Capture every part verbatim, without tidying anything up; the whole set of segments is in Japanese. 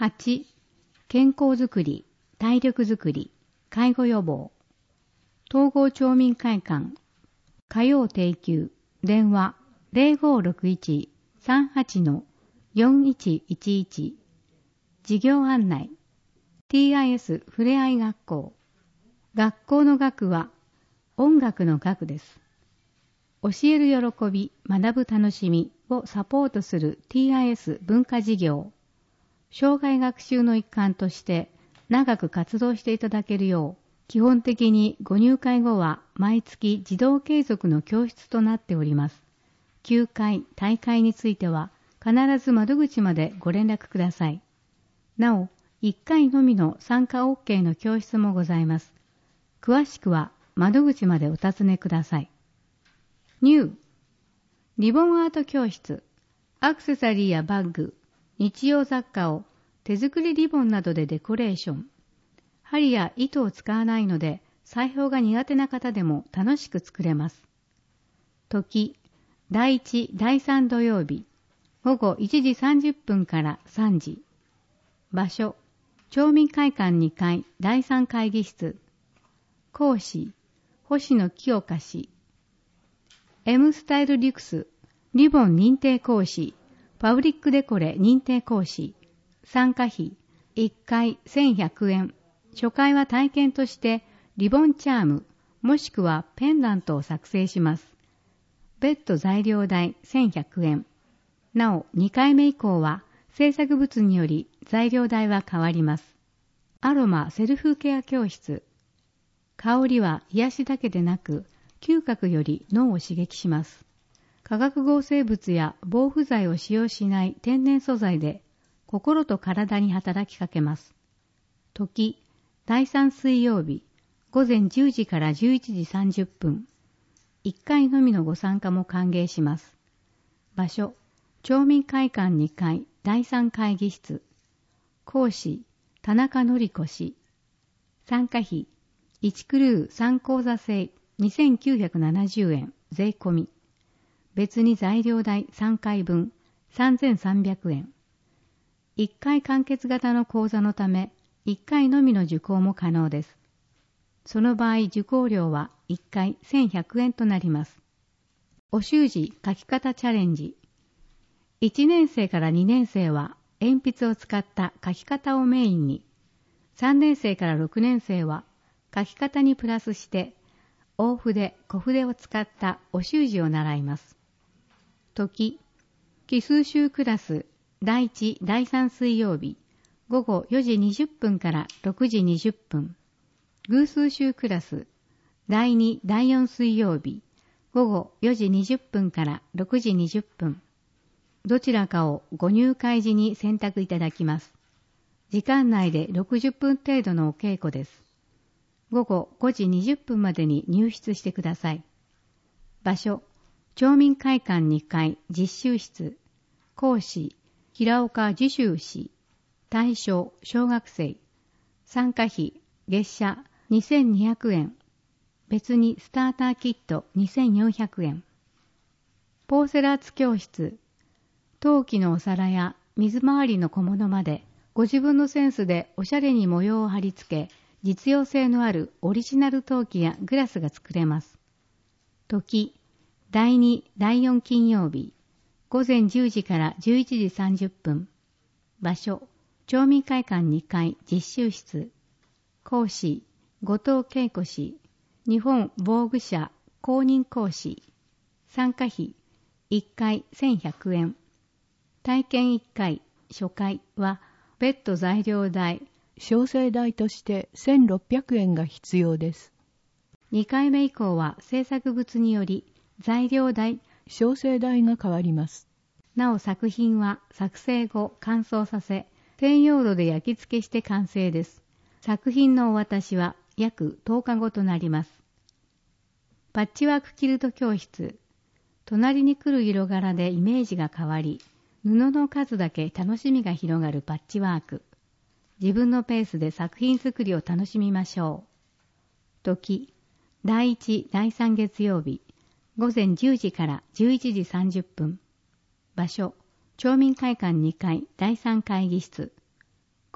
はち. 健康づくり、体力づくり、介護予防。統合町民会館。火曜定休。電話 ゼロごろくいち さんはち よんいちいちいち。事業案内。ティーアイエス ふれあい学校。学校の学は音楽の学です。教える喜び、学ぶ楽しみをサポートする ティーアイエス 文化事業。生涯学習の一環として長く活動していただけるよう、基本的にご入会後は毎月自動継続の教室となっております。休会、退会については必ず窓口までご連絡ください。なお、いっかいのみの参加 オーケー の教室もございます。詳しくは窓口までお尋ねください。ニューリボンアート教室。アクセサリーやバッグ、日用雑貨を手作りリボンなどでデコレーション。針や糸を使わないので、裁縫が苦手な方でも楽しく作れます。時、だいいち、だいさん土曜日、午後いちじさんじゅっぷんからさんじ。場所、町民会館にかいだいさん会議室。講師、星野清香氏。M スタイルリクス、リボン認定講師、パブリックデコレ認定講師。参加費、いっかいせんひゃくえん。初回は体験としてリボンチャーム、もしくはペンダントを作成します。別途材料代せんひゃくえん。なお、にかいめ以降は制作物により材料代は変わります。アロマセルフケア教室。香りは癒しだけでなく、嗅覚より脳を刺激します。化学合成物や防腐剤を使用しない天然素材で、心と体に働きかけます。時、だいさん水曜日、午前じゅうじからじゅういちじさんじゅっぷん。いっかいのみのご参加も歓迎します。場所、町民会館にかいだいさん会議室。講師、田中典子氏。参加費、いちクルーさん講座制にせんきゅうひゃくななじゅうえん税込み。別に材料代さんかいぶんさんぜんさんびゃくえん。いっかい完結型の講座のため、いっかいのみの受講も可能です。その場合、受講料はいっかいせんひゃくえんとなります。お習字書き方チャレンジ。いちねん生からにねん生は鉛筆を使った書き方をメインに、さんねん生からろくねん生は書き方にプラスして、大筆、小筆を使ったお習字を習います。時、奇数集クラスだいいち、だいさん水曜日、午後よじにじゅっぷんからろくじにじゅっぷん。偶数集クラスだいに、だいよん水曜日、午後よじにじゅっぷんからろくじにじゅっぷん。どちらかをご入会時に選択いただきます。時間内でろくじゅっぷん程度のお稽古です。午後ごじにじゅっぷんまでに入室してください。場所、町民会館にかい実習室。講師、平岡寿修氏。対象、小学生。参加費、月謝にせんにひゃくえん。別にスターターキットにせんよんひゃくえん。ポーセラーツ教室。陶器のお皿や水回りの小物まで、ご自分のセンスでおしゃれに模様を貼り付け、実用性のあるオリジナル陶器やグラスが作れます。時、だいに、だいよん金曜日、午前じゅうじからじゅういちじさんじゅっぷん。場所、町民会館にかい実習室。講師、後藤恵子氏。日本防具社公認講師。参加費、いっかいせんひゃくえん。体験いっかい、初回は別途材料代、 小生代としてせんろっぴゃくえんが必要です。 にかいめ以降は制作物により材料代、 小生代が変わります。 なお作品は作成後乾燥させ、専用炉で焼き付けして完成です。作品のお渡しは約とおかごとなります。パッチワークキルト教室。隣に来る色柄でイメージが変わり、布の数だけ楽しみが広がるパッチワーク。自分のペースで作品作りを楽しみましょう。時、だいいち、だいさん月曜日、午前じゅうじからじゅういちじさんじゅっぷん。場所、町民会館にかいだいさん会議室。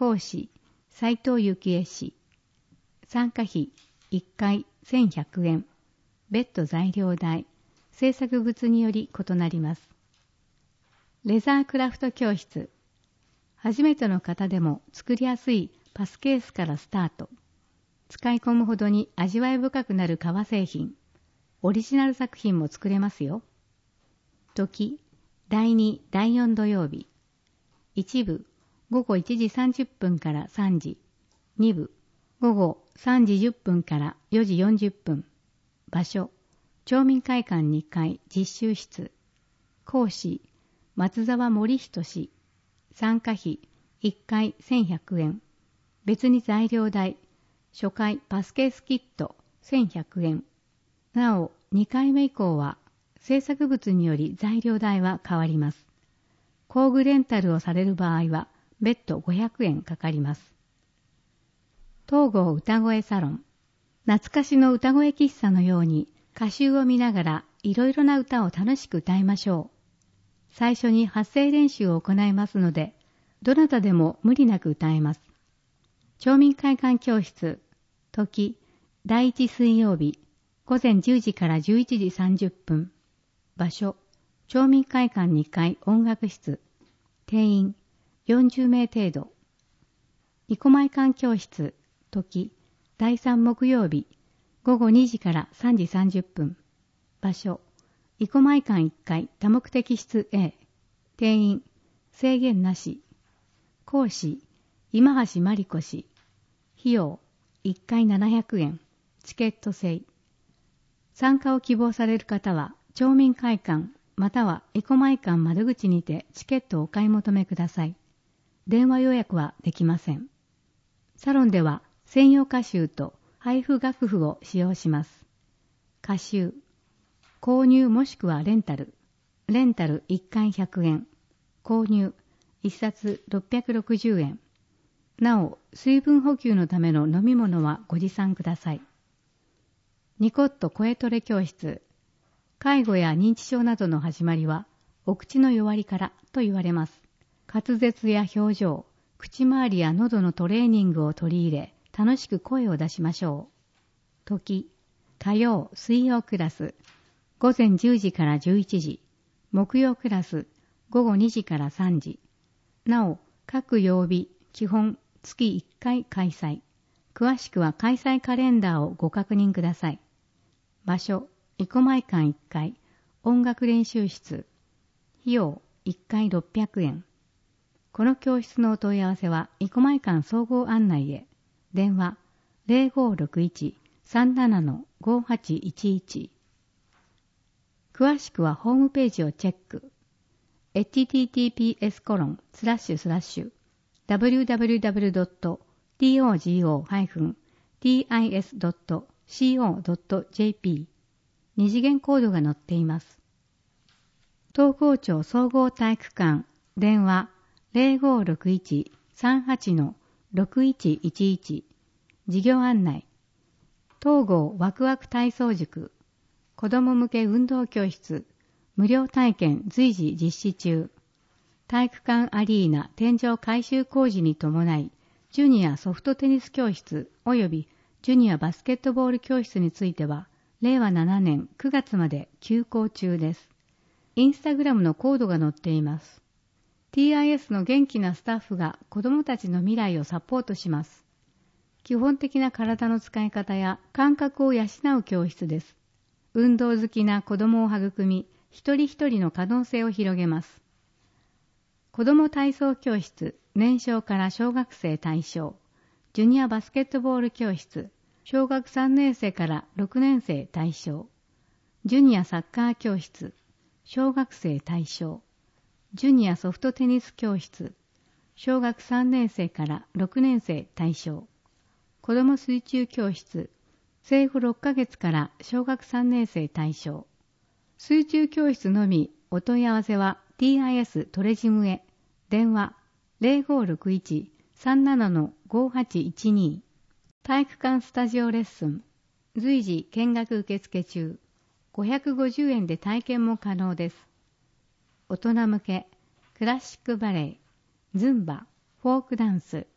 講師、斉藤幸恵氏。参加費いっかいせんひゃくえん。別途材料代、制作物により異なります。レザークラフト教室。初めての方でも作りやすいパスケースからスタート。使い込むほどに味わい深くなる革製品。オリジナル作品も作れますよ。時、だいに、だいよん土曜日。一部、ごごいちじさんじゅっぷんからさんじ。二部、ごごさんじじゅっぷんからよじよんじゅっぷん。場所、町民会館にかい実習室。講師、松沢森人氏。参加費いっかいせんひゃくえん。別に材料代、初回パスケースキットせんひゃくえん。なお、にかいめ以降は制作物により材料代は変わります。工具レンタルをされる場合は別途ごひゃくえんかかります。東郷歌声サロン。懐かしの歌声喫茶のように歌集を見ながらいろいろな歌を楽しく歌いましょう。最初に発声練習を行いますので、どなたでも無理なく歌えます。町民会館教室、時、だいいち水曜日、ごぜんじゅうじからじゅういちじさんじゅっぷん。場所、町民会館にかい音楽室。定員、よんじゅうめい程度。生駒館教室、時、だいさん木曜日、ごごにじからさんじさんじゅっぷん。場所、生駒館いっかい多目的室 A。定員、制限なし。講師、今橋真理子氏。費用、いっかいななひゃくえん。チケット制。参加を希望される方は、町民会館または生駒館窓口にてチケットをお買い求めください。電話予約はできません。サロンでは専用歌集と配布楽譜を使用します。歌集、購入もしくはレンタル。レンタルいっかいひゃくえん。購入いっさつろっぴゃくろくじゅうえん。なお、水分補給のための飲み物はご持参ください。ニコット声トレ教室。介護や認知症などの始まりは、お口の弱りからと言われます。滑舌や表情、口周りや喉のトレーニングを取り入れ、楽しく声を出しましょう。時、火曜、水曜クラス、ごぜんじゅうじからじゅういちじ、木曜クラス、ごごにじからさんじ。なお、各曜日、基本、月いっかい開催。詳しくは開催カレンダーをご確認ください。場所、生駒館いっかい、音楽練習室。費用、いっかいろっぴゃくえん。この教室のお問い合わせは、生駒館総合案内へ。電話、ゼロごろくいち さんなな ごはちいちいち。詳しくはホームページをチェック。エイチティーティーピーエスコロンスラッシュスラッシュダブリューダブリューダブリュードットトゴティーアイエスドットシーオードットジェーピー 二次元コードが載っています。東郷町総合体育館電話 ゼロごろくいち さんはち ろくいちいちいち 事業案内東郷ワクワク体操塾子ども向け運動教室無料体験随時実施中体育館アリーナ天井改修工事に伴いジュニアソフトテニス教室及びジュニアバスケットボール教室についてはれいわななねんくがつまで休校中です。インスタグラムのコードが載っています。ティーアイエス の元気なスタッフが子どもたちの未来をサポートします。基本的な体の使い方や感覚を養う教室です。運動好きな子どもを育み、一人一人の可能性を広げます。子ども体操教室、年少から小学生対象。ジュニアバスケットボール教室、小学さんねん生からろくねん生対象。ジュニアサッカー教室、小学生対象。ジュニアソフトテニス教室、小学さんねん生からろくねん生対象。子ども水中教室、生後ろっかげつから小学さんねん生対象。水中教室のみお問い合わせは ティーアイエス トレジムへ。電話 ゼロごろくいち さんなな ごはちいちに。体育館スタジオレッスン。随時見学受付中。ごひゃくごじゅうえんで体験も可能です。大人向け、クラシックバレエ、ズンバ、フォークダンス、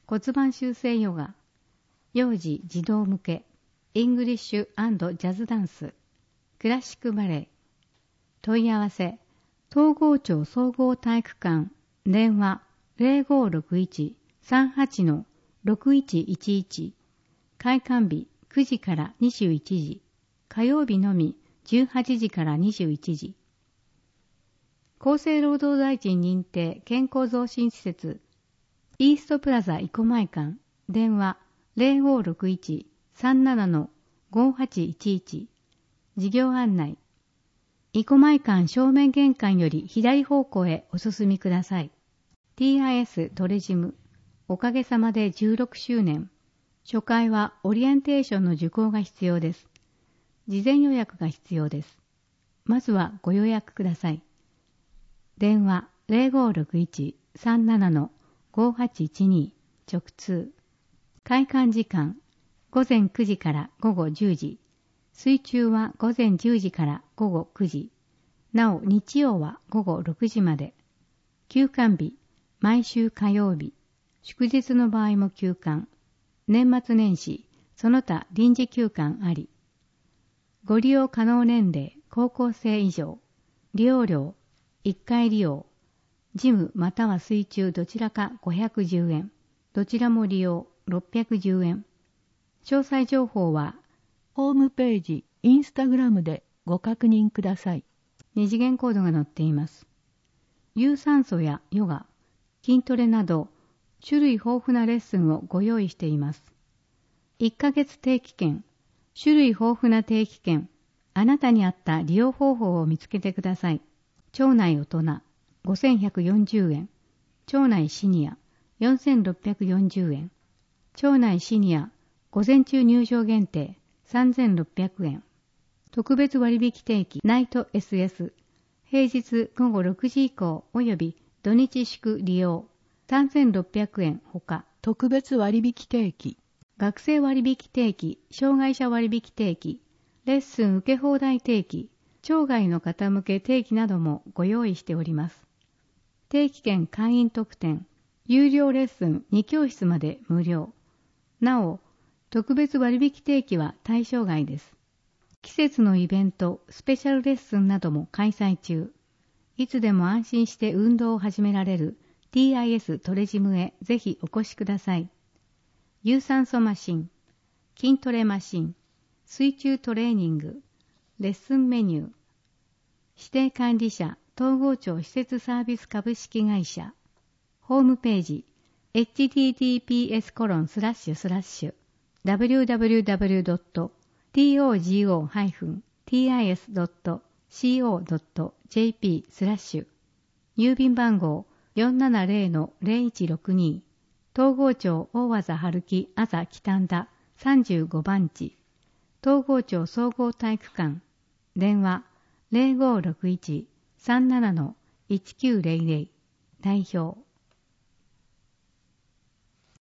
骨盤修正ヨガ、幼児児童向け、イングリッシュ&ジャズダンス、クラシックバレエ。問い合わせ、東郷町総合体育館、電話 ゼロごろくいち さんはち ろくいちいちいち、開館日くじからにじゅういちじ、火曜日のみじゅうはちじからにじゅういちじ。厚生労働大臣認定健康増進施設、イーストプラザ生駒館、電話 ゼロごろくいち さんなな ごはちいちいち、事業案内、生駒館正面玄関より左方向へお進みください。ティーアイエス トレジム、おかげさまでじゅうろくしゅうねん。初回はオリエンテーションの受講が必要です。事前予約が必要です。まずはご予約ください。電話 ゼロごろくいち さんなな ごはちいちに 直通。開館時間、午前くじから午後じゅうじ。水中は午前じゅうじから午後くじ。なお日曜は午後ろくじまで。休館日、毎週火曜日。祝日の場合も休館。年末年始、その他臨時休館あり。ご利用可能年齢、高校生以上。利用料、いっかい利用。ジムまたは水中どちらかごひゃくじゅうえん。どちらも利用ろっぴゃくじゅうえん。詳細情報は、 ホームページ、インスタグラムでご確認ください。 二次元コードが載っています。有酸素やヨガ、筋トレなど、種類豊富なレッスンをご用意しています。いっかげつ定期券、種類豊富な定期券、あなたに合った利用方法を見つけてください。町内大人、ごせんひゃくよんじゅうえん。町内シニア、よんせんろっぴゃくよんじゅうえん。町内シニア、午前中入場限定、さんぜんろっぴゃくえん。特別割引定期、ナイト エスエス。平日午後ろくじ以降及び土日祝利用、さんぜんろっぴゃくえんほか。 特別割引定期。 学生割引定期、障害者割引定期、レッスン受け放題定期、町外の方向け定期などもご用意しております。定期券会員特典、有料レッスンに教室まで無料。なお、特別割引定期は対象外です。季節のイベント、スペシャルレッスンなども開催中。いつでも安心して運動を始められる ティーアイエス トレジムへぜひお越しください。有酸素マシン、筋トレマシン、水中トレーニング、レッスンメニュー。指定管理者、東郷町施設サービス株式会社。ホームページ、エイチティーティーピーエスコロンスラッシュスラッシュダブリューダブリューダブリュードットトゴティーアイエスドットシーオードットジェーピー スラッシュ。郵便番号 よんななゼロ ゼロいちろくに。東郷町大和春木あざ北田さんじゅうごばん地。東郷町総合体育館。電話 ゼロごろくいち さんなな いちきゅうゼロゼロ。代表